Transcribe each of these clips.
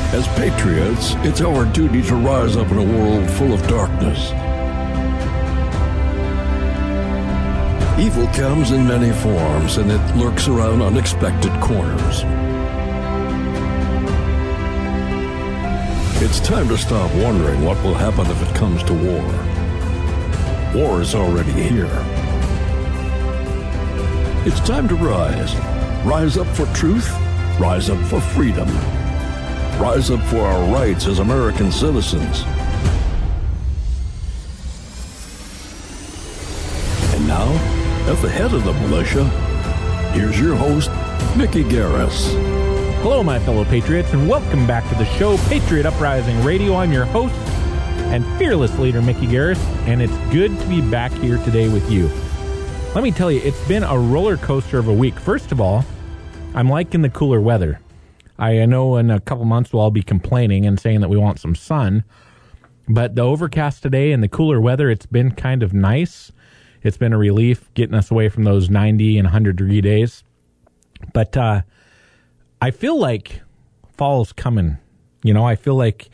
As patriots, it's our duty to rise up in a world full of darkness. Evil comes in many forms, and it lurks around unexpected corners. It's time to stop wondering what will happen if it comes to war. War is already here. It's time to rise. Rise up for truth. Rise up for freedom. Rise up for our rights as American citizens. And now, at the head of the militia, here's your host, Mickey Garris. Hello, my fellow patriots, and welcome back to the show, Patriot Uprising Radio. I'm your host and fearless leader, Mickey Garris, and it's good to be back here today with you. Let me tell you, it's been a roller coaster of a week. First of all, I'm liking the cooler weather. I know in a couple months we'll all be complaining and saying that we want some sun, but the overcast today and the cooler weather, it's been kind of nice. It's been a relief getting us away from those 90 and 100-degree days. But I feel like fall's coming. You know, I feel like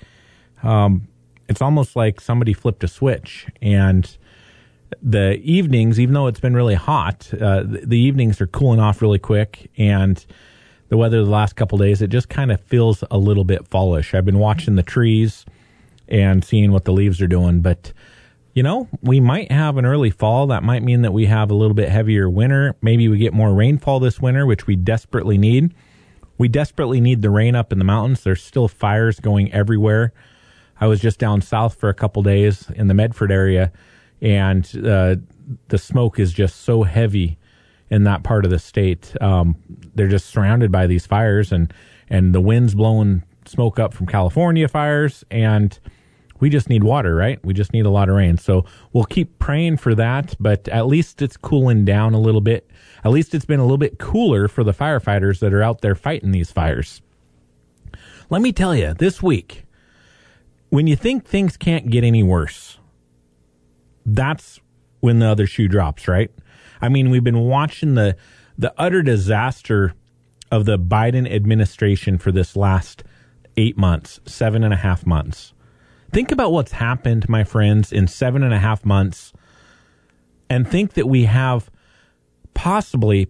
it's almost like somebody flipped a switch. And the evenings, even though it's been really hot, the evenings are cooling off really quick. And the weather the last couple of days, it just kind of feels a little bit fallish. I've been watching the trees and seeing what the leaves are doing. But, you know, we might have an early fall. That might mean that we have a little bit heavier winter. Maybe we get more rainfall this winter, which we desperately need. We desperately need the rain up in the mountains. There's still fires going everywhere. I was just down south for a couple days in the Medford area, and the smoke is just so heavy in that part of the state. They're just surrounded by these fires, and the wind's blowing smoke up from California fires, and we just need water, right? We just need a lot of rain. So we'll keep praying for that, but at least it's cooling down a little bit. At least it's been a little bit cooler for the firefighters that are out there fighting these fires. Let me tell you, this week, when you think things can't get any worse, that's when the other shoe drops, right? I mean, we've been watching the utter disaster of the Biden administration for this last 8 months, 7.5 months. Think about what's happened, my friends, in 7.5 months, and think that we have possibly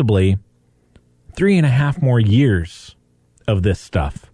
3.5 more years of this stuff.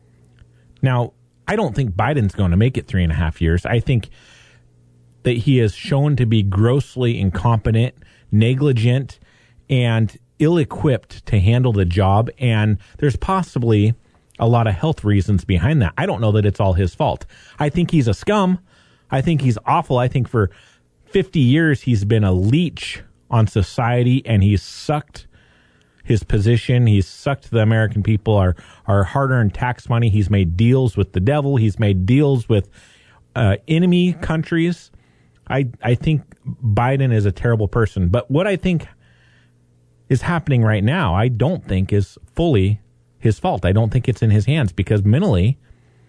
Now, I don't think Biden's going to make it 3.5 years. I think that he is shown to be grossly incompetent, negligent, and ill-equipped to handle the job, and there's possibly a lot of health reasons behind that. I don't know that it's all his fault. I think he's a scum. I think he's awful. I think for 50 years he's been a leech on society, and he's sucked his position. He's sucked the American people, our hard-earned tax money. He's made deals with the devil. He's made deals with enemy countries. I think Biden is a terrible person. But what I think is happening right now, I don't think is fully his fault. I don't think it's in his hands, because mentally,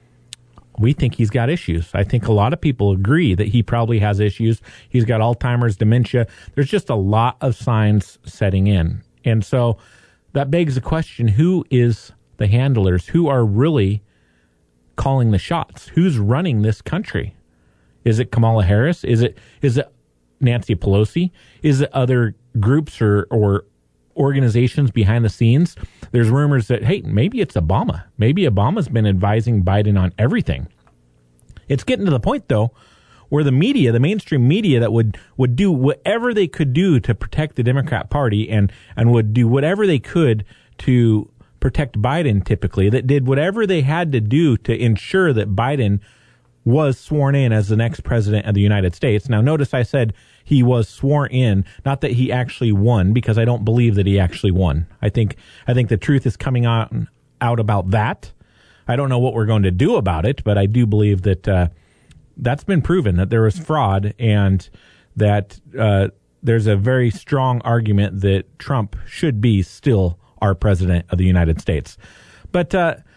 we think he's got issues. I think a lot of people agree that he probably has issues. He's got Alzheimer's, dementia. There's just a lot of signs setting in. And so that begs the question, who is the handlers? Who are really calling the shots? Who's running this country? Is it Kamala Harris? Is it Nancy Pelosi? Is it other groups or organizations behind the scenes? There's rumors that, hey, maybe it's Obama. Maybe Obama's been advising Biden on everything. It's getting to the point, though, where the media, the mainstream media that would do whatever they could do to protect the Democrat Party and would do whatever they could to protect Biden, typically, that did whatever they had to do to ensure that Biden was sworn in as the next president of the United States. Now, notice I said he was sworn in, not that he actually won, because I don't believe that he actually won. I think the truth is coming out about that. I don't know what we're going to do about it, but I do believe that that's been proven, that there was fraud, and that there's a very strong argument that Trump should be still our president of the United States. But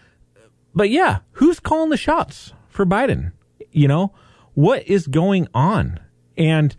yeah, who's calling the shots for Biden? You know, what is going on? And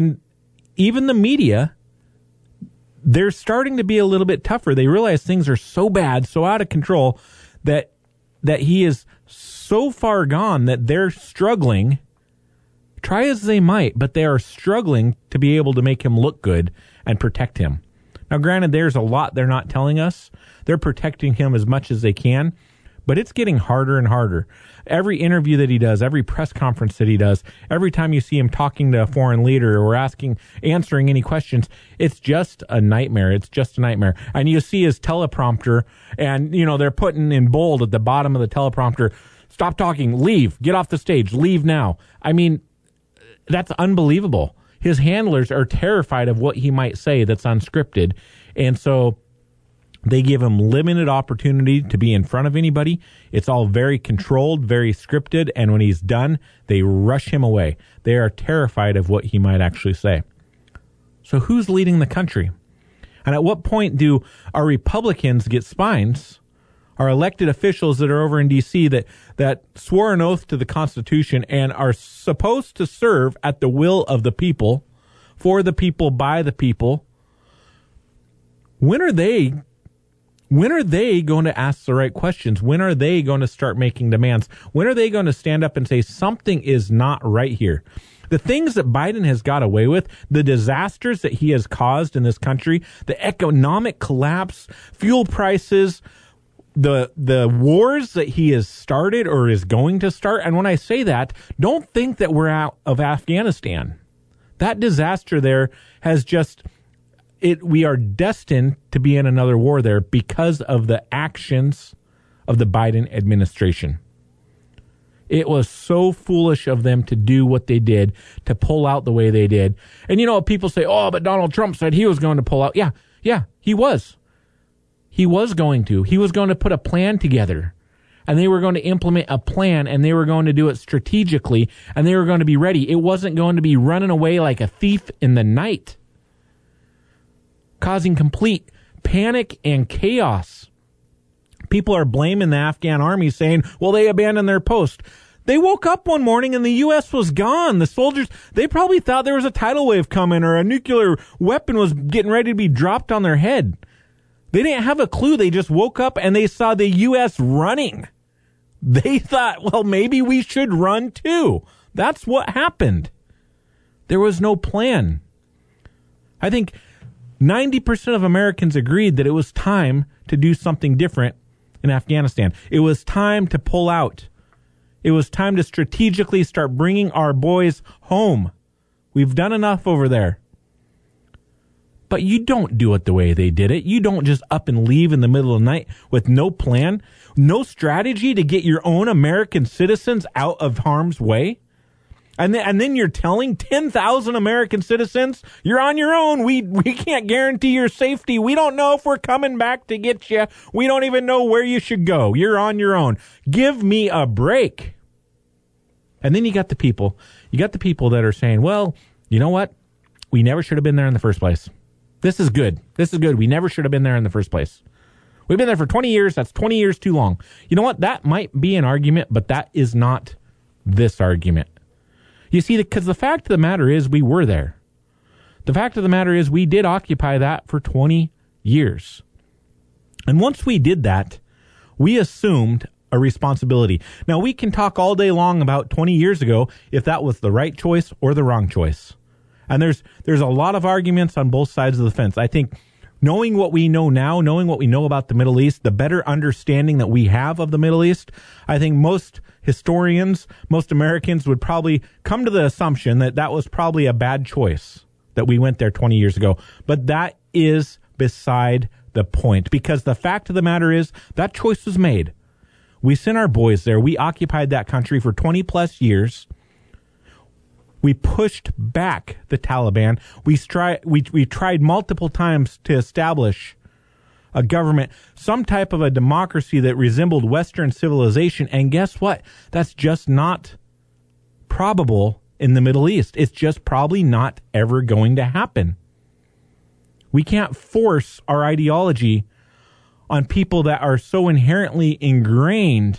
even the media, they're starting to be a little bit tougher. They realize things are so bad, so out of control, that that he is so far gone that they're struggling, try as they might, but they are struggling to be able to make him look good and protect him. Now, granted, there's a lot they're not telling us. They're protecting him as much as they can, but it's getting harder and harder. Every interview that he does, every press conference that he does, every time you see him talking to a foreign leader or answering any questions, it's just a nightmare. It's just a nightmare. And you see his teleprompter, and, they're putting in bold at the bottom of the teleprompter, stop talking, leave, get off the stage, leave now. I mean, that's unbelievable. His handlers are terrified of what he might say that's unscripted, and so they give him limited opportunity to be in front of anybody. It's all very controlled, very scripted, and when he's done, they rush him away. They are terrified of what he might actually say. So who's leading the country? And at what point do our Republicans get spines, our elected officials that are over in D.C. that swore an oath to the Constitution and are supposed to serve at the will of the people, for the people, by the people? When are they going to ask the right questions? When are they going to start making demands? When are they going to stand up and say something is not right here? The things that Biden has got away with, the disasters that he has caused in this country, the economic collapse, fuel prices, the wars that he has started or is going to start. And when I say that, don't think that we're out of Afghanistan. That disaster there has we are destined to be in another war there because of the actions of the Biden administration. It was so foolish of them to do what they did, to pull out the way they did. And people say, oh, but Donald Trump said he was going to pull out. Yeah, he was. He was going to. He was going to put a plan together. And they were going to implement a plan, and they were going to do it strategically, and they were going to be ready. It wasn't going to be running away like a thief in the night, causing complete panic and chaos. People are blaming the Afghan army, saying, well, they abandoned their post. They woke up one morning and the U.S. was gone. The soldiers, they probably thought there was a tidal wave coming or a nuclear weapon was getting ready to be dropped on their head. They didn't have a clue. They just woke up and they saw the U.S. running. They thought, well, maybe we should run too. That's what happened. There was no plan. I think 90% of Americans agreed that it was time to do something different in Afghanistan. It was time to pull out. It was time to strategically start bringing our boys home. We've done enough over there. But you don't do it the way they did it. You don't just up and leave in the middle of the night with no plan, no strategy to get your own American citizens out of harm's way. And then you're telling 10,000 American citizens, you're on your own. We can't guarantee your safety. We don't know if we're coming back to get you. We don't even know where you should go. You're on your own. Give me a break. And then you got the people that are saying, well, you know what? We never should have been there in the first place. This is good. We never should have been there in the first place. We've been there for 20 years. That's 20 years too long. You know what? That might be an argument, but that is not this argument. You see, because the fact of the matter is we were there. The fact of the matter is we did occupy that for 20 years. And once we did that, we assumed a responsibility. Now, we can talk all day long about 20 years ago if that was the right choice or the wrong choice. And there's a lot of arguments on both sides of the fence. I think knowing what we know now, knowing what we know about the Middle East, the better understanding that we have of the Middle East, I think most historians, most Americans would probably come to the assumption that that was probably a bad choice, that we went there 20 years ago. But that is beside the point, because the fact of the matter is that choice was made. We sent our boys there. We occupied that country for 20 plus years. We pushed back the Taliban. We tried multiple times to establish a government, some type of a democracy that resembled Western civilization. And guess what? That's just not probable in the Middle East. It's just probably not ever going to happen. We can't force our ideology on people that are so inherently ingrained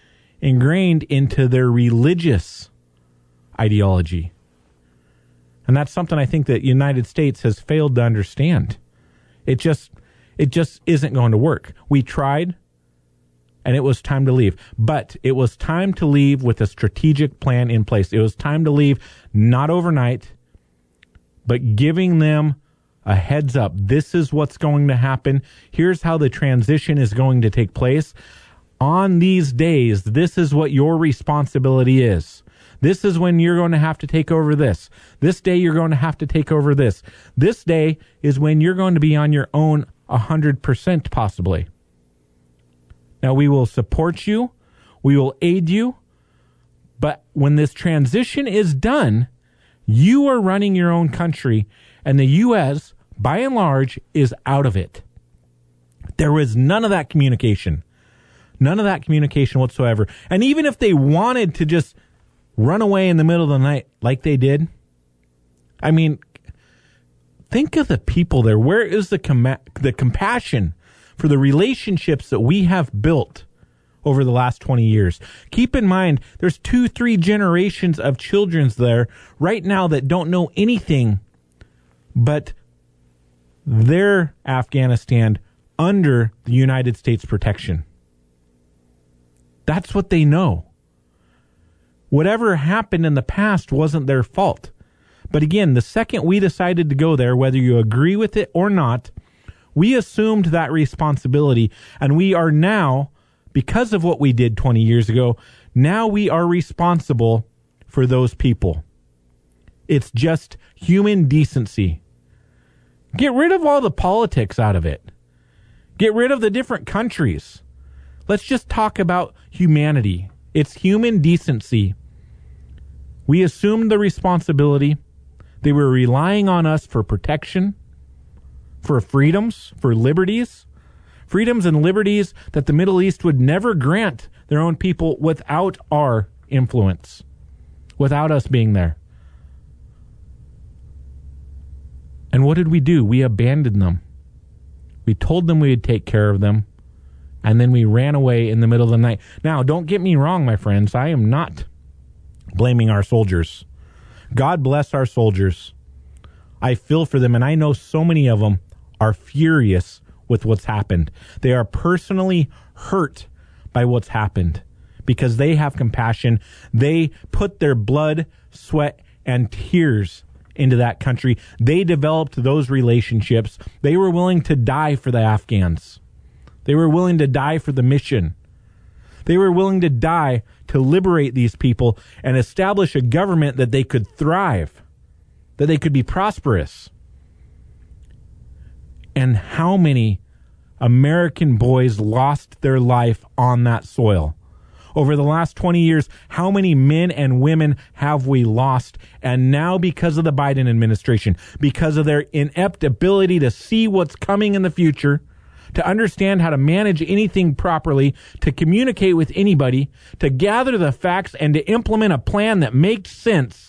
into their religious ideology. And that's something I think that the United States has failed to understand. It just isn't going to work. We tried, and it was time to leave. But it was time to leave with a strategic plan in place. It was time to leave not overnight, but giving them a heads up. This is what's going to happen. Here's how the transition is going to take place. On these days, this is what your responsibility is. This is when you're going to have to take over this. This day, you're going to have to take over this. This day is when you're going to be on your own 100% possibly. Now, we will support you. We will aid you. But when this transition is done, you are running your own country, and the U.S., by and large, is out of it. There was none of that communication. None of that communication whatsoever. And even if they wanted to just run away in the middle of the night like they did, I mean, think of the people there. Where is the compassion for the relationships that we have built over the last 20 years? Keep in mind, there's 2-3 generations of children there right now that don't know anything but their Afghanistan under the United States protection. That's what they know. Whatever happened in the past wasn't their fault. But again, the second we decided to go there, whether you agree with it or not, we assumed that responsibility. And we are now, because of what we did 20 years ago, now we are responsible for those people. It's just human decency. Get rid of all the politics out of it. Get rid of the different countries. Let's just talk about humanity. It's human decency. We assumed the responsibility. They were relying on us for protection, for freedoms, for liberties. Freedoms and liberties that the Middle East would never grant their own people without our influence, without us being there. And what did we do? We abandoned them. We told them we would take care of them, and then we ran away in the middle of the night. Now, don't get me wrong, my friends. I am not blaming our soldiers. God bless our soldiers. I feel for them, and I know so many of them are furious with what's happened. They are personally hurt by what's happened because they have compassion. They put their blood, sweat, and tears into that country. They developed those relationships. They were willing to die for the Afghans. They were willing to die for the mission. They were willing to die to liberate these people and establish a government that they could thrive, that they could be prosperous. And how many American boys lost their life on that soil? Over the last 20 years, how many men and women have we lost? And now because of the Biden administration, because of their inept ability to see what's coming in the future, to understand how to manage anything properly, to communicate with anybody, to gather the facts, and to implement a plan that makes sense,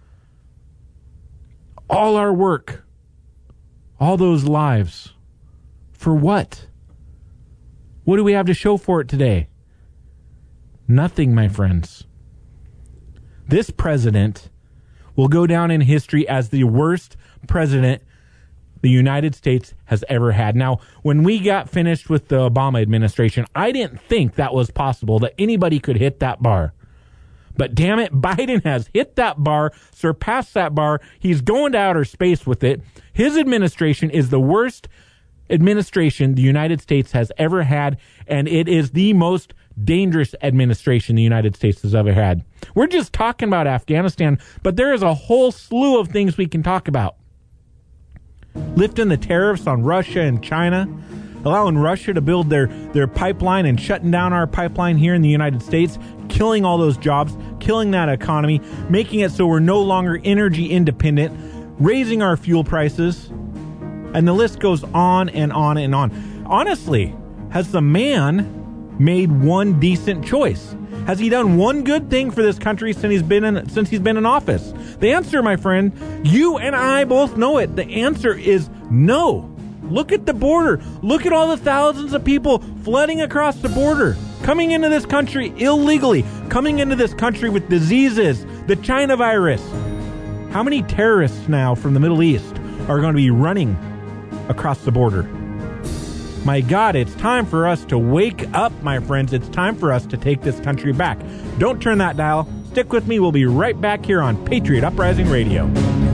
all our work, all those lives, for what? What do we have to show for it today? Nothing, my friends. This president will go down in history as the worst president the United States has ever had. Now, when we got finished with the Obama administration, I didn't think that was possible, that anybody could hit that bar. But damn it, Biden has hit that bar, surpassed that bar. He's going to outer space with it. His administration is the worst administration the United States has ever had, and it is the most dangerous administration the United States has ever had. We're just talking about Afghanistan, but there is a whole slew of things we can talk about. Lifting the tariffs on Russia and China, allowing Russia to build their pipeline and shutting down our pipeline here in the United States, killing all those jobs, killing that economy, making it so we're no longer energy independent, raising our fuel prices, and the list goes on and on and on. Honestly, has the man made one decent choice? Has he done one good thing for this country since he's been in office? The answer, my friend, you and I both know it. The answer is no. Look at the border. Look at all the thousands of people flooding across the border, coming into this country illegally, coming into this country with diseases, the China virus. How many terrorists now from the Middle East are going to be running across the border? My God, it's time for us to wake up, my friends. It's time for us to take this country back. Don't turn that dial. Stick with me. We'll be right back here on Patriot Uprising Radio.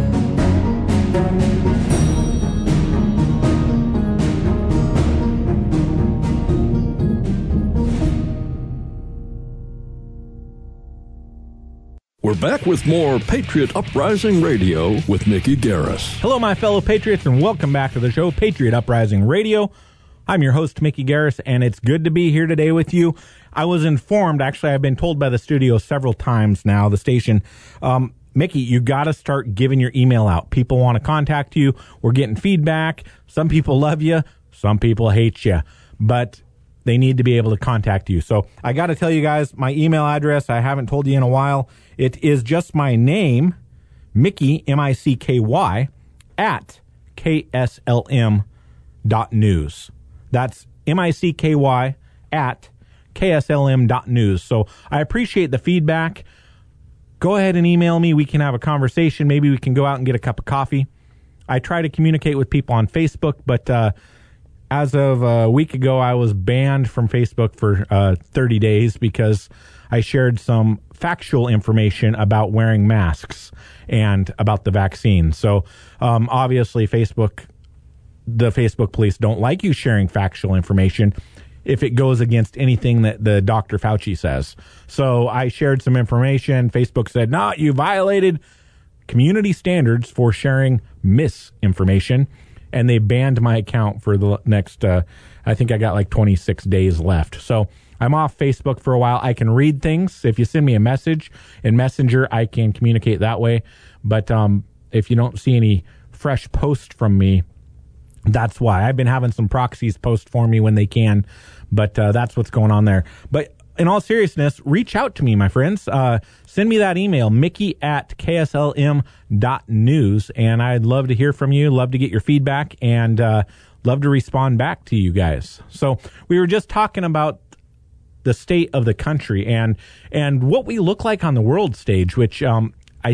We're back with more Patriot Uprising Radio with Mickey Garris. Hello, my fellow patriots, and welcome back to the show, Patriot Uprising Radio. I'm your host, Mickey Garris, and it's good to be here today with you. I was informed, actually, I've been told by the studio several times now, the station, Mickey, you got to start giving your email out. People want to contact you. We're getting feedback. Some people love you. Some people hate you. But they need to be able to contact you. So I got to tell you guys, my email address, I haven't told you in a while. It is just my name, Mickey, M-I-C-K-Y, at KSLM.news. That's M-I-C-K-Y at KSLM.news. So I appreciate the feedback. Go ahead and email me. We can have a conversation. Maybe we can go out and get a cup of coffee. I try to communicate with people on Facebook, but as of a week ago, I was banned from Facebook for 30 days because I shared some factual information about wearing masks and about the vaccine. So obviously the Facebook police don't like you sharing factual information if it goes against anything that the Dr. Fauci says. So I shared some information. Facebook said, no, you violated community standards for sharing misinformation. And they banned my account for the next, I think I got like 26 days left. So I'm off Facebook for a while. I can read things. If you send me a message in Messenger, I can communicate that way. But if you don't see any fresh posts from me, that's why. I've been having some proxies post for me when they can, but that's what's going on there. But in all seriousness, reach out to me, my friends. Send me that email, mickey@kslm.news, and I'd love to hear from you, love to get your feedback, and love to respond back to you guys. So we were just talking about the state of the country and what we look like on the world stage, which I'm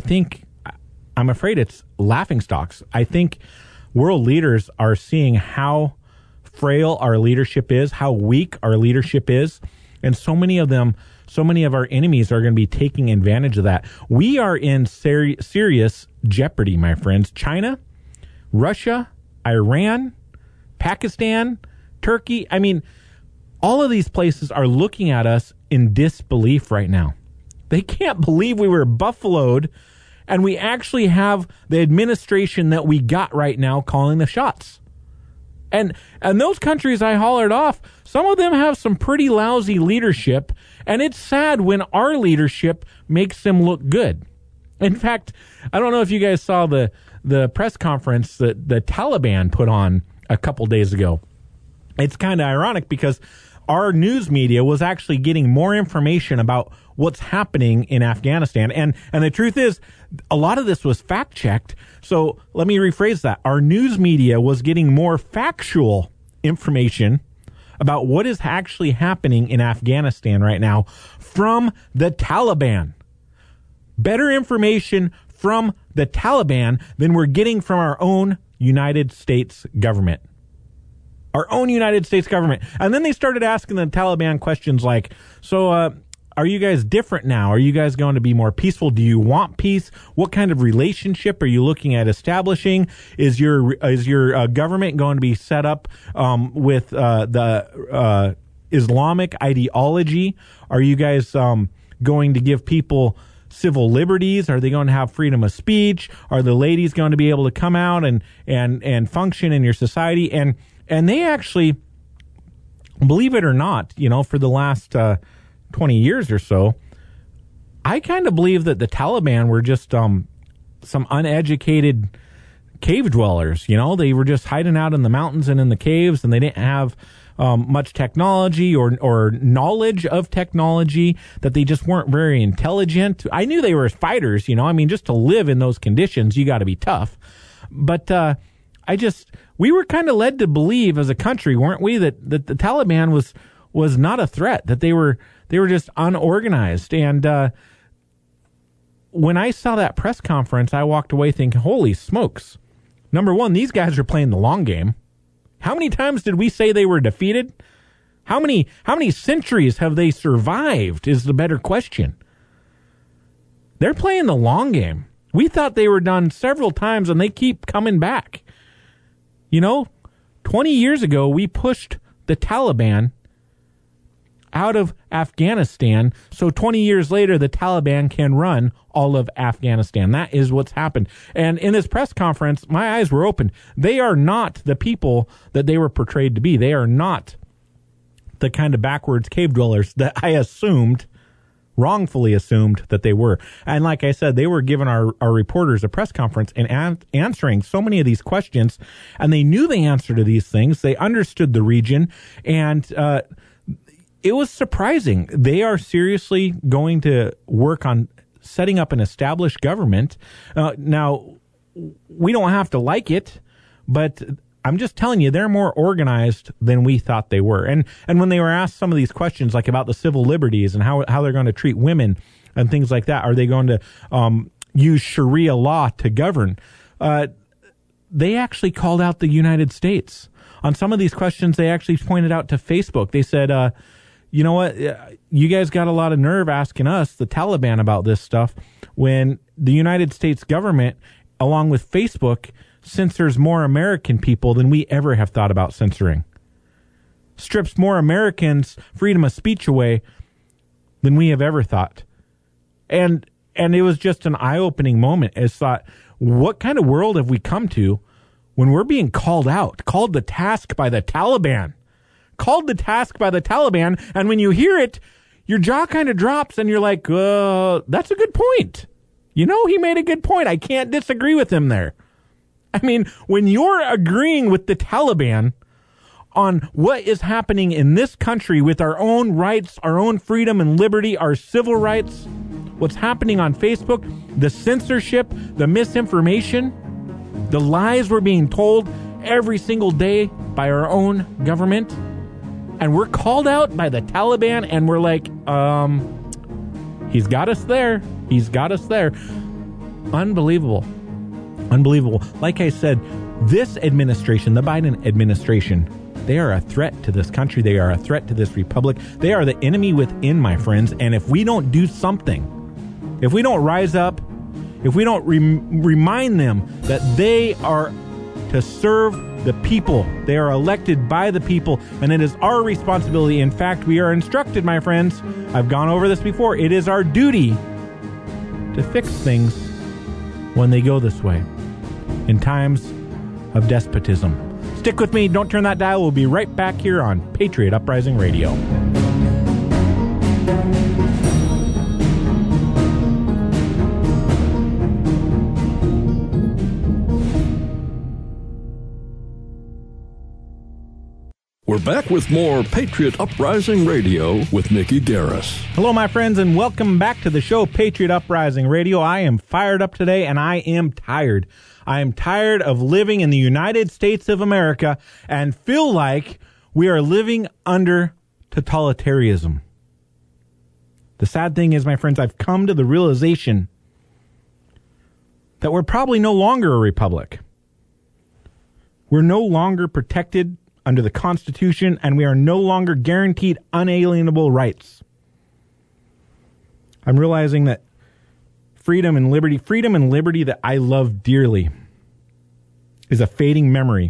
afraid it's laughingstocks. I think world leaders are seeing how frail our leadership is, how weak our leadership is. And so many of our enemies are going to be taking advantage of that. We are in serious jeopardy, my friends. China, Russia, Iran, Pakistan, Turkey. I mean, all of these places are looking at us in disbelief right now. They can't believe we were buffaloed, and we actually have the administration that we got right now calling the shots. And those countries I hollered off, some of them have some pretty lousy leadership, and it's sad when our leadership makes them look good. In fact, I don't know if you guys saw the press conference that the Taliban put on a couple days ago. It's kind of ironic because our news media was actually getting more information about what's happening in Afghanistan. And the truth is, a lot of this was fact-checked. So let me rephrase that. Our news media was getting more factual information about what is actually happening in Afghanistan right now from the Taliban. Better information from the Taliban than we're getting from our own United States government. Our own United States government. And then they started asking the Taliban questions like, so, are you guys different now? Are you guys going to be more peaceful? Do you want peace? What kind of relationship are you looking at establishing? Is your government going to be set up with the Islamic ideology? Are you guys going to give people civil liberties? Are they going to have freedom of speech? Are the ladies going to be able to come out and function in your society? And they actually, believe it or not, for the last 20 years or so, I kind of believe that the Taliban were just some uneducated cave dwellers. They were just hiding out in the mountains and in the caves, and they didn't have much technology or knowledge of technology, that they just weren't very intelligent. I knew they were fighters, just to live in those conditions, you got to be tough. But we were kind of led to believe as a country, weren't we, that the Taliban was not a threat, that they were just unorganized. And when I saw that press conference, I walked away thinking, holy smokes. Number one, these guys are playing the long game. How many times did we say they were defeated? How many centuries have they survived is the better question. They're playing the long game. We thought they were done several times, and they keep coming back. 20 years ago, we pushed the Taliban out of Afghanistan, so 20 years later, the Taliban can run all of Afghanistan. That is what's happened. And in this press conference, my eyes were opened. They are not the people that they were portrayed to be. They are not the kind of backwards cave dwellers that I wrongfully assumed that they were. And like I said, they were giving our reporters a press conference and answering so many of these questions, and they knew the answer to these things. They understood the region, and it was surprising. They are seriously going to work on setting up an established government. Now, we don't have to like it, but I'm just telling you, they're more organized than we thought they were. And when they were asked some of these questions, like about the civil liberties and how they're going to treat women and things like that, are they going to use Sharia law to govern? They actually called out the United States. On some of these questions, they actually pointed out to Facebook. They said, you know what, you guys got a lot of nerve asking us, the Taliban, about this stuff, when the United States government, along with Facebook, censors more American people than we ever have thought about censoring. Strips more Americans' freedom of speech away than we have ever thought. And it was just an eye-opening moment. As thought, what kind of world have we come to when we're being called out, called to task by the Taliban? Called to task by the Taliban, and when you hear it, your jaw kind of drops, and you're like, that's a good point. He made a good point. I can't disagree with him there. I mean, when you're agreeing with the Taliban on what is happening in this country with our own rights, our own freedom and liberty, our civil rights, what's happening on Facebook, the censorship, the misinformation, the lies we're being told every single day by our own government, and we're called out by the Taliban, and we're like, he's got us there. He's got us there. Unbelievable. Like I said, this administration, the Biden administration, they are a threat to this country. They are a threat to this republic. They are the enemy within, my friends. And if we don't do something, if we don't rise up, if we don't remind them that they are to serve the people, they are elected by the people, and it is our responsibility. In fact, we are instructed, my friends, I've gone over this before, it is our duty to fix things when they go this way, in times of despotism. Stick with me. Don't turn that dial. We'll be right back here on Patriot Uprising Radio. We're back with more Patriot Uprising Radio with Mickey Garris. Hello, my friends, and welcome back to the show, Patriot Uprising Radio. I am fired up today, and I am tired. I am tired of living in the United States of America and feel like we are living under totalitarianism. The sad thing is, my friends, I've come to the realization that we're probably no longer a republic. We're no longer protected under the Constitution, and we are no longer guaranteed unalienable rights. I'm realizing that freedom and liberty that I love dearly, is a fading memory.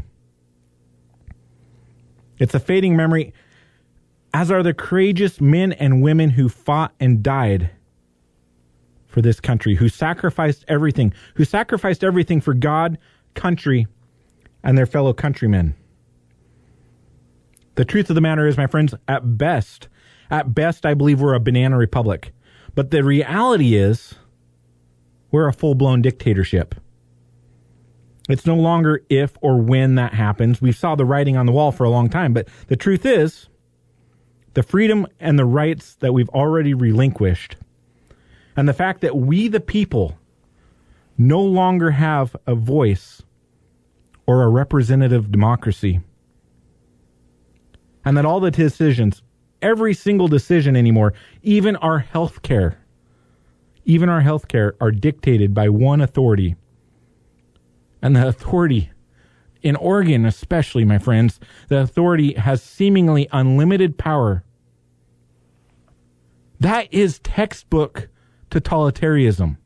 It's a fading memory, as are the courageous men and women who fought and died for this country, who sacrificed everything for God, country, and their fellow countrymen. The truth of the matter is, my friends, at best, I believe we're a banana republic. But the reality is, we're a full-blown dictatorship. It's no longer if or when that happens. We saw the writing on the wall for a long time. But the truth is, the freedom and the rights that we've already relinquished, and the fact that we, the people, no longer have a voice or a representative democracy, and that all the decisions, every single decision anymore, even our health care are dictated by one authority. And the authority In Oregon, especially, my friends, the authority has seemingly unlimited power. That is textbook totalitarianism.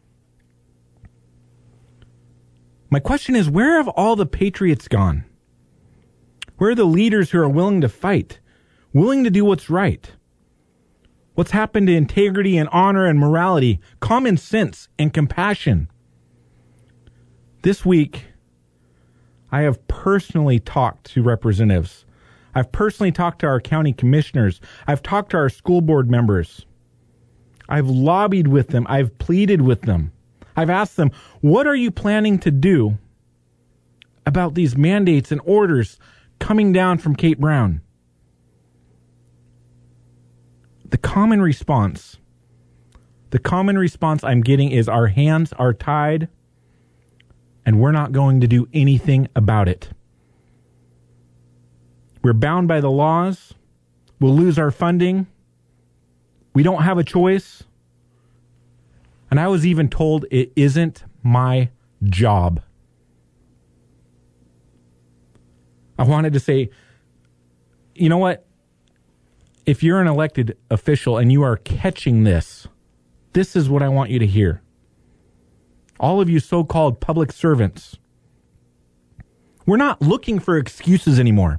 My question is, where have all the patriots gone? Where are the leaders who are willing to fight, willing to do what's right? What's happened to integrity and honor and morality, common sense and compassion? This week, I have personally talked to representatives. I've personally talked to our county commissioners. I've talked to our school board members. I've lobbied with them. I've pleaded with them. I've asked them, what are you planning to do about these mandates and orders coming down from Kate Brown? The common response I'm getting is our hands are tied and we're not going to do anything about it. We're bound by the laws. We'll lose our funding. We don't have a choice. And I was even told it isn't my job. I wanted to say, you know what? If you're an elected official and you are catching this, this is what I want you to hear. All of you so-called public servants, we're not looking for excuses anymore.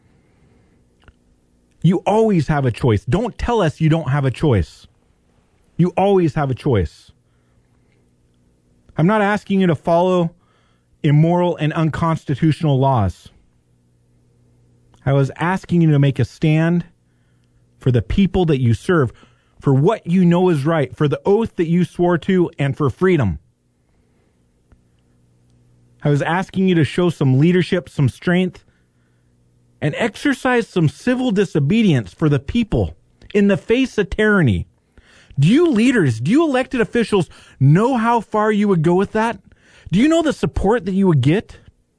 You always have a choice. Don't tell us you don't have a choice. You always have a choice. I'm not asking you to follow immoral and unconstitutional laws. I was asking you to make a stand for the people that you serve, for what you know is right, for the oath that you swore to, and for freedom. I was asking you to show some leadership, some strength, and exercise some civil disobedience for the people in the face of tyranny. Do you leaders, do you elected officials know how far you would go with that? Do you know the support that you would get?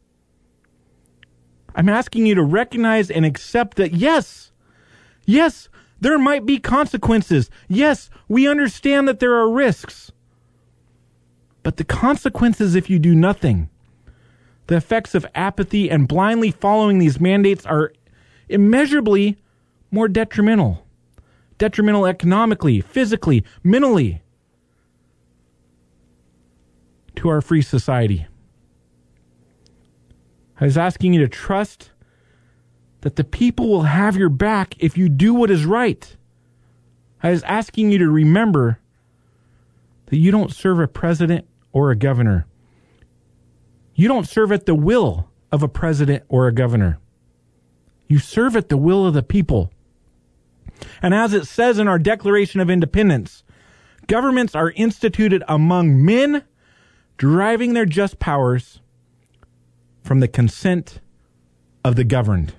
I'm asking you to recognize and accept that yes, there might be consequences. Yes, we understand that there are risks. But the consequences if you do nothing, the effects of apathy and blindly following these mandates are immeasurably more detrimental. Detrimental economically, physically, mentally to our free society. I was asking you to trust that the people will have your back if you do what is right. I was asking you to remember that you don't serve a president or a governor. You don't serve at the will of a president or a governor. You serve at the will of the people. And as it says in our Declaration of Independence, governments are instituted among men deriving their just powers from the consent of the governed.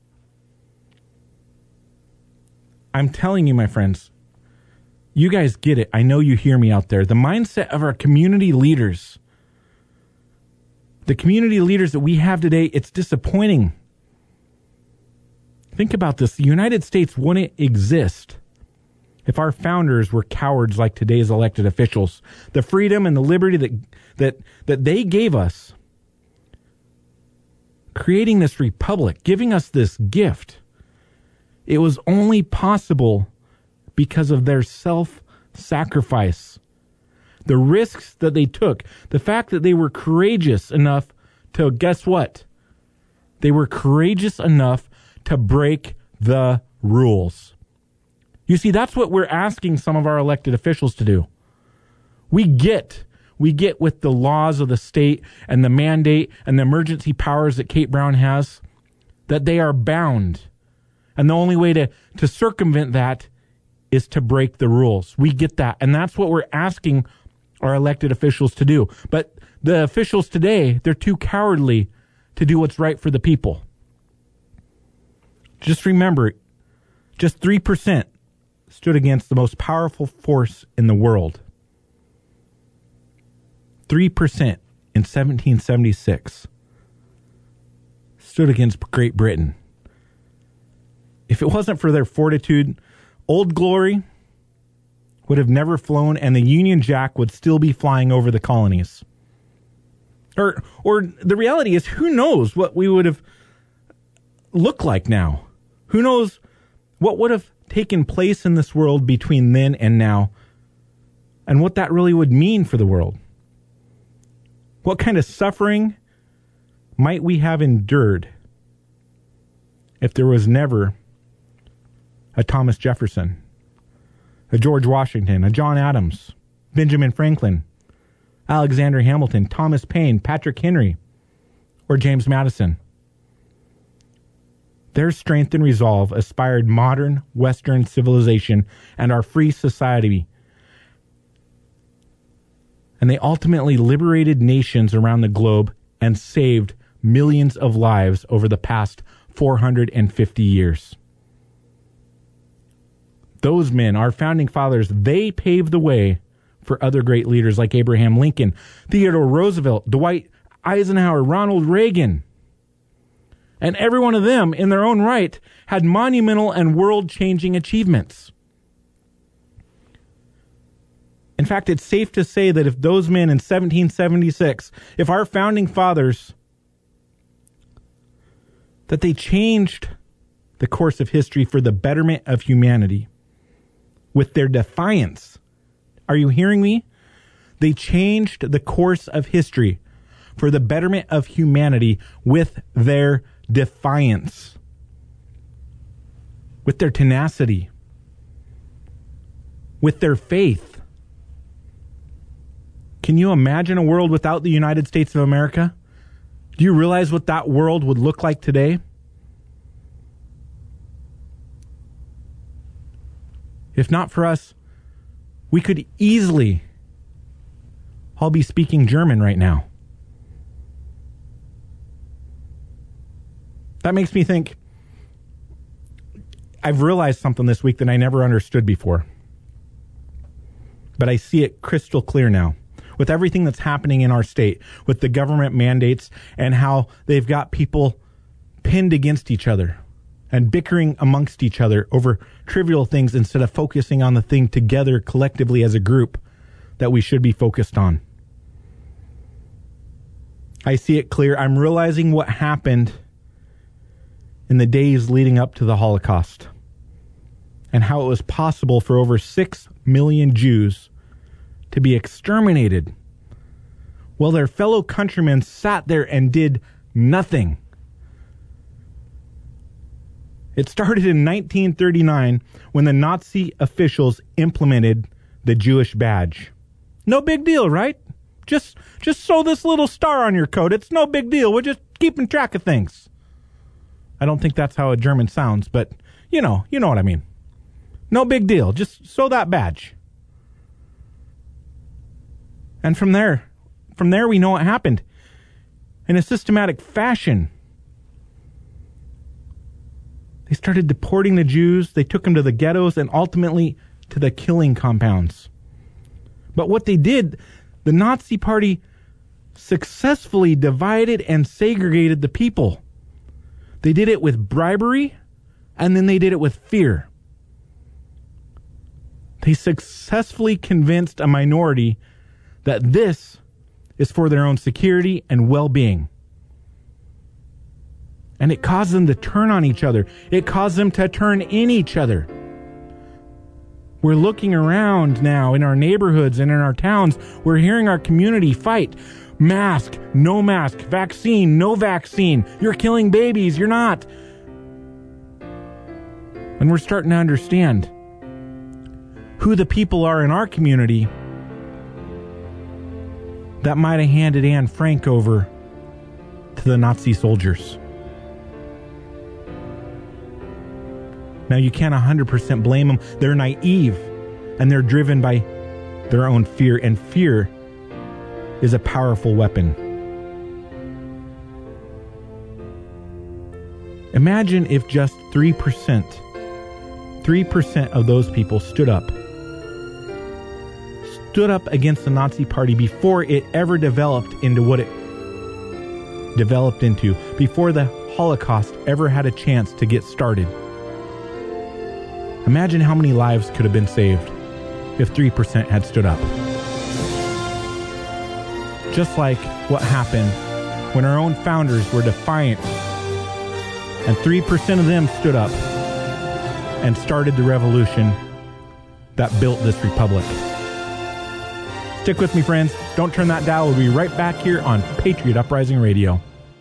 I'm telling you, my friends, you guys get it. I know you hear me out there. The mindset of our community leaders, the community leaders that we have today, it's disappointing. Think about this. The United States wouldn't exist if our founders were cowards like today's elected officials. The freedom and the liberty that they gave us, creating this republic, giving us this gift, it was only possible because of their self-sacrifice. The risks that they took, the fact that they were courageous enough to, guess what? They were courageous enough to break the rules. You see, that's what we're asking some of our elected officials to do. We get with the laws of the state and the mandate and the emergency powers that Kate Brown has, that they are bound. And the only way to circumvent that is to break the rules. We get that. And that's what we're asking our elected officials to do. But the officials today, they're too cowardly to do what's right for the people. Just remember, just 3% stood against the most powerful force in the world. 3% in 1776 stood against Great Britain. If it wasn't for their fortitude, Old Glory would have never flown and the Union Jack would still be flying over the colonies. Or the reality is, who knows what we would have looked like now? Who knows what would have taken place in this world between then and now, and what that really would mean for the world? What kind of suffering might we have endured if there was never a Thomas Jefferson, a George Washington, a John Adams, Benjamin Franklin, Alexander Hamilton, Thomas Paine, Patrick Henry, or James Madison? Their strength and resolve inspired modern Western civilization and our free society, and they ultimately liberated nations around the globe and saved millions of lives over the past 450 years. Those men, our founding fathers, they paved the way for other great leaders like Abraham Lincoln, Theodore Roosevelt, Dwight Eisenhower, Ronald Reagan. And every one of them, in their own right, had monumental and world-changing achievements. In fact, it's safe to say that if those men in 1776, if our founding fathers, that they changed the course of history for the betterment of humanity with their defiance. Are you hearing me? They changed the course of history for the betterment of humanity with their defiance, with their tenacity, with their faith. Can you imagine a world without the United States of America? Do you realize what that world would look like today? If not for us, we could easily all be speaking German right now. That makes me think, I've realized something this week that I never understood before. But I see it crystal clear now. With everything that's happening in our state, with the government mandates and how they've got people pinned against each other and bickering amongst each other over trivial things instead of focusing on the thing together collectively as a group that we should be focused on. I see it clear. I'm realizing what happened in the days leading up to the Holocaust and how it was possible for over 6 million Jews to be exterminated while their fellow countrymen sat there and did nothing. It started in 1939 when the Nazi officials implemented the Jewish badge. No big deal, right? Just sew this little star on your coat. It's no big deal. We're just keeping track of things. I don't think that's how a German sounds, but you know what I mean. No big deal. Just sew that badge. And from there we know what happened. In a systematic fashion, they started deporting the Jews. They took them to the ghettos and ultimately to the killing compounds. But what they did, the Nazi Party successfully divided and segregated the people. They did it with bribery, and then they did it with fear. They successfully convinced a minority that this is for their own security and well-being. And it caused them to turn on each other. It caused them to turn in each other. We're looking around now in our neighborhoods and in our towns. We're hearing our community fight. Mask, no mask. Vaccine, no vaccine. You're killing babies, you're not. And we're starting to understand who the people are in our community that might have handed Anne Frank over to the Nazi soldiers. Now, you can't 100% blame them. They're naive, and they're driven by their own fear, and fear is a powerful weapon. Imagine if just 3% of those people stood up against the Nazi Party before it ever developed into what it developed into, before the Holocaust ever had a chance to get started. Imagine how many lives could have been saved if 3% had stood up. just like what happened when our own founders were defiant and 3% of them stood up and started the revolution that built this republic. Stick with me, friends. Don't turn that dial. We'll be right back here on Patriot Uprising Radio.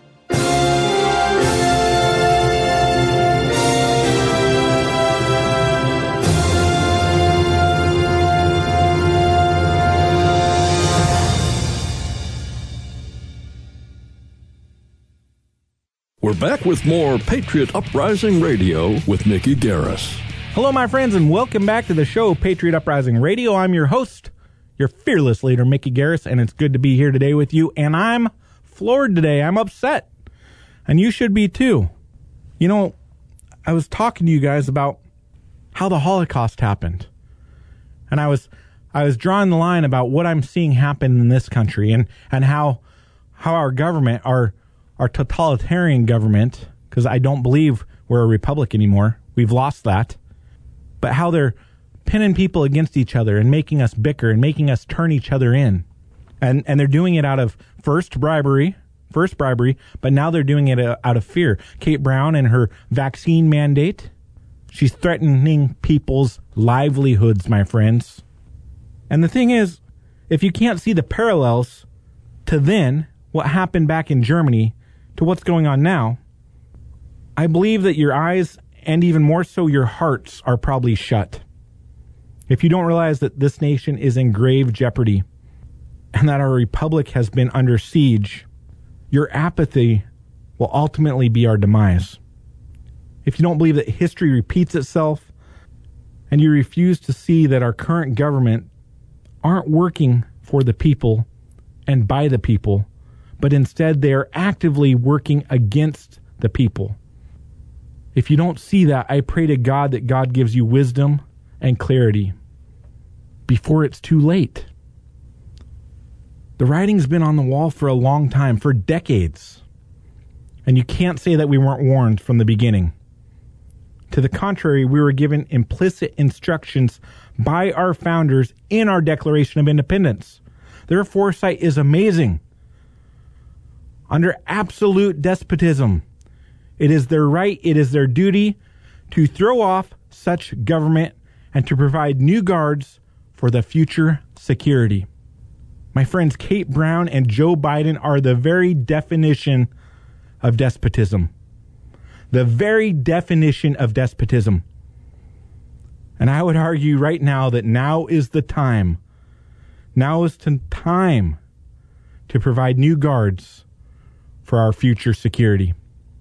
We're back with more Patriot Uprising Radio with Mickey Garris. Hello, my friends, and welcome back to the show, Patriot Uprising Radio. I'm your host, your fearless leader, Mickey Garris, and it's good to be here today with you. And I'm floored today. I'm upset. And you should be too. You know, I was talking to you guys about how the Holocaust happened. And I was drawing the line about what I'm seeing happen in this country and how our government, our totalitarian government, because I don't believe we're a republic anymore. We've lost that. But how they're pinning people against each other and making us bicker and making us turn each other in. And they're doing it out of first bribery, but now they're doing it out of fear. Kate Brown and her vaccine mandate, she's threatening people's livelihoods, my friends. And the thing is, if you can't see the parallels to then, what happened back in Germany, to what's going on now, I believe that your eyes, and even more so your hearts, are probably shut. If you don't realize that this nation is in grave jeopardy and that our republic has been under siege, your apathy will ultimately be our demise. If you don't believe that history repeats itself and you refuse to see that our current government aren't working for the people and by the people, but instead they are actively working against the people. If you don't see that, I pray to God that God gives you wisdom and clarity before it's too late. The writing's been on the wall for a long time, for decades. And you can't say that we weren't warned from the beginning. To the contrary, we were given implicit instructions by our founders in our Declaration of Independence. Their foresight is amazing. Under absolute despotism, it is their right, it is their duty to throw off such government and to provide new guards for the future security. My friends, Kate Brown and Joe Biden are the very definition of despotism. The very definition of despotism. And I would argue right now that now is the time. Now is the time to provide new guards for our future security.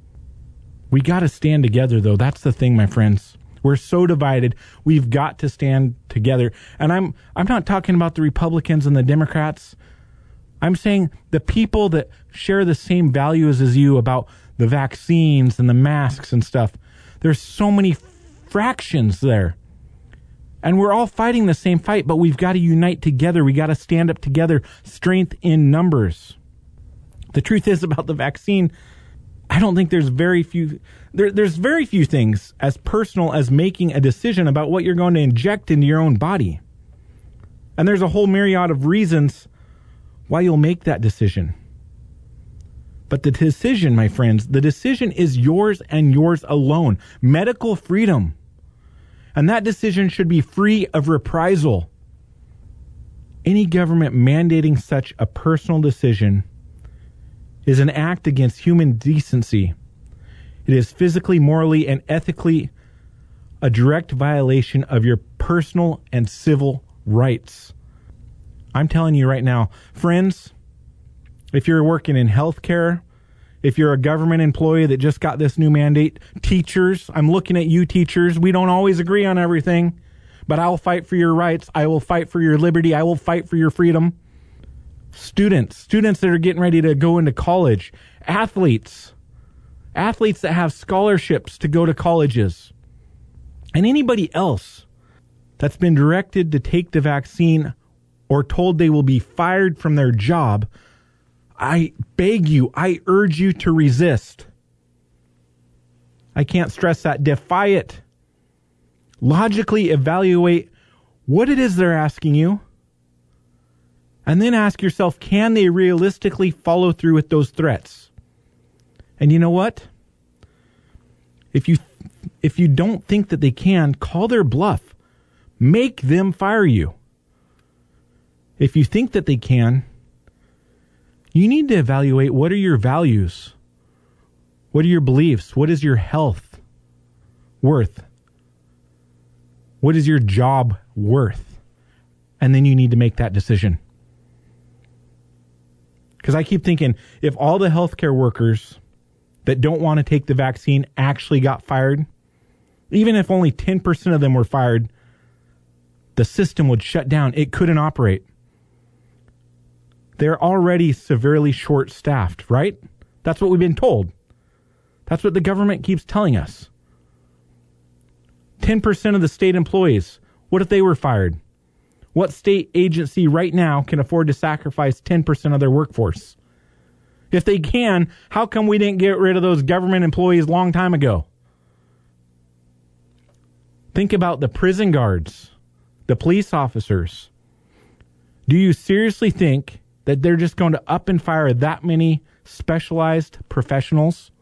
We got to stand together, though. That's the thing, my friends. We're so divided. We've got to stand together. And I'm not talking about the Republicans and the Democrats. I'm saying the people that share the same values as you about the vaccines and the masks and stuff. There's so many fractions there. And we're all fighting the same fight, but we've got to unite together. We got to stand up together. Strength in numbers. The truth is about the vaccine, I don't think there's very few things as personal as making a decision about what you're going to inject into your own body. And there's a whole myriad of reasons why you'll make that decision. But the decision, my friends, the decision is yours and yours alone. Medical freedom. And that decision should be free of reprisal. Any government mandating such a personal decision is an act against human decency. It is physically, morally, and ethically a direct violation of your personal and civil rights. I'm telling you right now, friends, if you're working in healthcare, if you're a government employee that just got this new mandate, teachers, I'm looking at you teachers. We don't always agree on everything, but I'll fight for your rights. I will fight for your liberty. I will fight for your freedom. Students that are getting ready to go into college, athletes that have scholarships to go to colleges, and anybody else that's been directed to take the vaccine or told they will be fired from their job, I beg you, I urge you to resist. I can't stress that. Defy it. Logically evaluate what it is they're asking you, And then ask yourself, can they realistically follow through with those threats? And you know what? If you don't think that they can, call their bluff. Make them fire you. If you think that they can, you need to evaluate, what are your values? What are your beliefs? What is your health worth? What is your job worth? And then you need to make that decision. Because I keep thinking, if all the healthcare workers that don't want to take the vaccine actually got fired, even if only 10% of them were fired, the system would shut down. It couldn't operate. They're already severely short-staffed, right? That's what we've been told. That's what the government keeps telling us. 10% of the state employees, what if they were fired? What state agency right now can afford to sacrifice 10% of their workforce? If they can, how come we didn't get rid of those government employees a long time ago? Think about the prison guards, the police officers. Do you seriously think that they're just going to up and fire that many specialized professionals?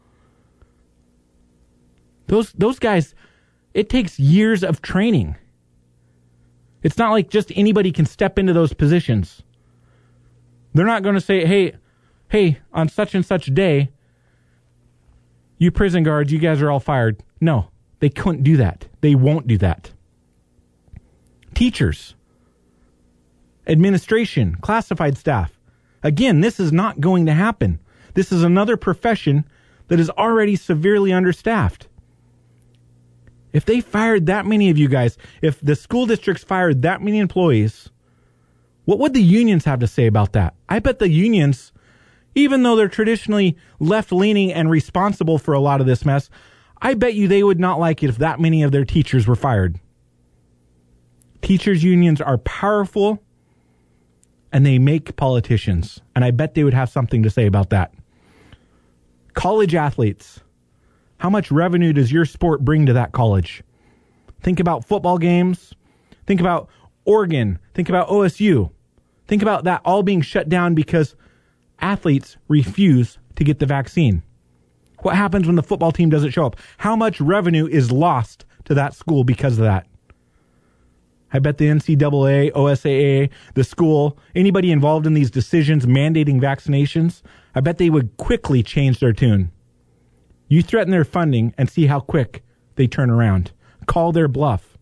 Those guys, it takes years of training. It's not like just anybody can step into those positions. They're not going to say, hey, on such and such day, you prison guards, you guys are all fired. No, they couldn't do that. They won't do that. Teachers, administration, classified staff. Again, this is not going to happen. This is another profession that is already severely understaffed. If they fired that many of you guys, if the school districts fired that many employees, what would the unions have to say about that? I bet the unions, even though they're traditionally left-leaning and responsible for a lot of this mess, I bet you they would not like it if that many of their teachers were fired. Teachers' unions are powerful, and they make politicians, and I bet they would have something to say about that. College athletes. How much revenue does your sport bring to that college? Think about football games. Think about Oregon. Think about OSU. Think about that all being shut down because athletes refuse to get the vaccine. What happens when the football team doesn't show up? How much revenue is lost to that school because of that? I bet the NCAA, OSAA, the school, anybody involved in these decisions mandating vaccinations, I bet they would quickly change their tune. You threaten their funding and see how quick they turn around. Call their bluff.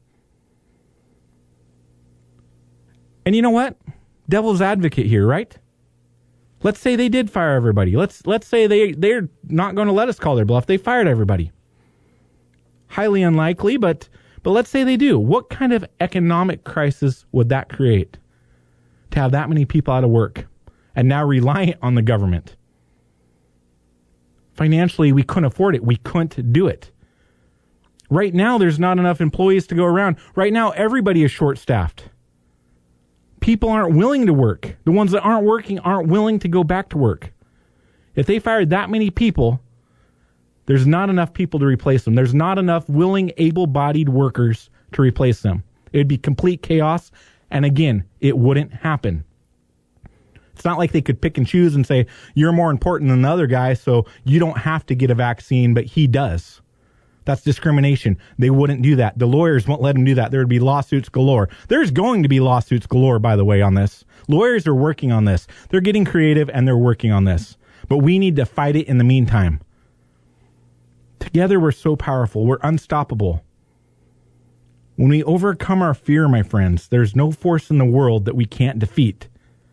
And you know what? Devil's advocate here, right? Let's say they did fire everybody. Let's say they're not going to let us call their bluff. They fired everybody. Highly unlikely, but let's say they do. What kind of economic crisis would that create? To have that many people out of work and now reliant on the government. Financially, we couldn't afford it. We couldn't do it. Right now, there's not enough employees to go around. Right now, everybody is short-staffed. People aren't willing to work. The ones that aren't working aren't willing to go back to work. If they fired that many people, there's not enough people to replace them. There's not enough willing, able-bodied workers to replace them. It would be complete chaos. And again, it wouldn't happen. It's not like they could pick and choose and say, you're more important than the other guy, so you don't have to get a vaccine, but he does. That's discrimination. They wouldn't do that. The lawyers won't let them do that. There would be lawsuits galore. There's going to be lawsuits galore, by the way, on this. Lawyers are working on this. They're getting creative, and they're working on this. But we need to fight it in the meantime. Together, we're so powerful. We're unstoppable. When we overcome our fear, my friends, there's no force in the world that we can't defeat.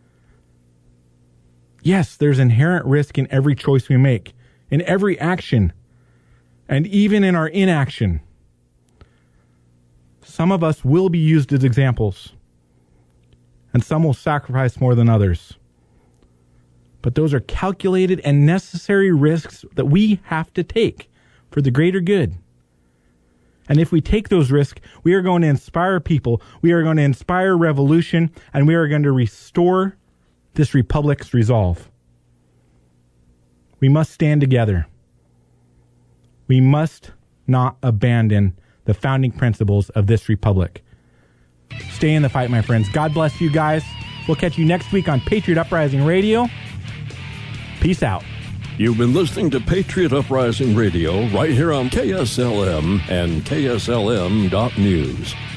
Yes, there's inherent risk in every choice we make, in every action, and even in our inaction. Some of us will be used as examples, and some will sacrifice more than others. But those are calculated and necessary risks that we have to take for the greater good. And if we take those risks, we are going to inspire people, we are going to inspire revolution, and we are going to restore this republic's resolve. We must stand together. We must not abandon the founding principles of this republic. Stay in the fight, my friends. God bless you guys. We'll catch you next week on Patriot Uprising Radio. Peace out. You've been listening to Patriot Uprising Radio right here on KSLM and KSLM.News.